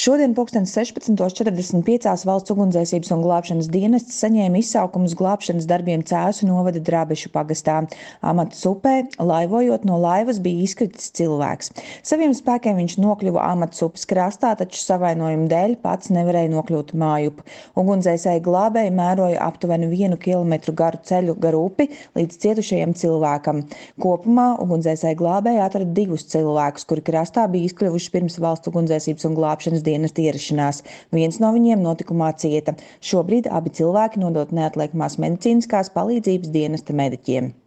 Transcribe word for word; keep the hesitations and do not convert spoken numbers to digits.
Šodien pulkstens sešpadsmitos četrdesmit piecās Valsts ugunsdzēsības un glābšanas dienests saņēma izsaukumus glābšanas darbiem Cēsu novada Drabešu pagastā. Amatas upē, laivojot no laivas, bija izkritis cilvēks. Saviem spēkiem viņš nokļuva Amatas upes krastā, taču savainojuma dēļ pats nevarēja nokļūt mājup. Ugunsdzēsēji glābēji mēroja aptuveni vienu kilometru garu ceļu gar upi līdz cietušajam cilvēkam. Kopumā ugunsdzēsēji glābēji atrada divus cilvēkus, kuri krastā bija izkļuvuši pirms Valsts ugunsdzēsības un glābšanas dienesta ierašanās. Viens no viņiem notikumā cieta. Šobrīd abi cilvēki nodot neatliekamās medicīniskās palīdzības dienesta mediķiem.